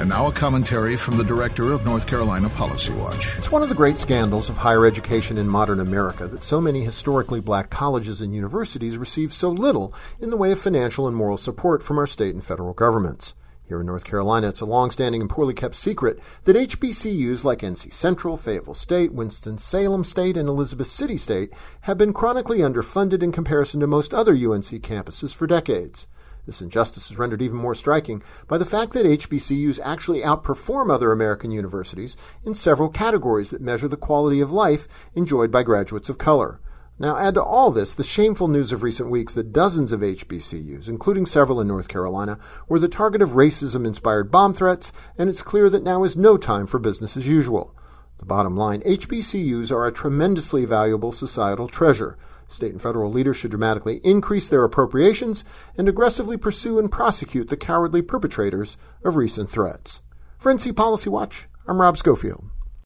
And now a commentary from the director of North Carolina Policy Watch. It's one of the great scandals of higher education in modern America that so many historically black colleges and universities receive so little in the way of financial and moral support from our state and federal governments. Here in North Carolina, it's a long-standing and poorly kept secret that HBCUs like NC Central, Fayetteville State, Winston-Salem State, and Elizabeth City State have been chronically underfunded in comparison to most other UNC campuses for decades. This injustice is rendered even more striking by the fact that HBCUs actually outperform other American universities in several categories that measure the quality of life enjoyed by graduates of color. Now, add to all this the shameful news of recent weeks that dozens of HBCUs, including several in North Carolina, were the target of racism-inspired bomb threats, and it's clear that now is no time for business as usual. The bottom line, HBCUs are a tremendously valuable societal treasure. State and federal leaders should dramatically increase their appropriations and aggressively pursue and prosecute the cowardly perpetrators of recent threats. For NC Policy Watch, I'm Rob Schofield.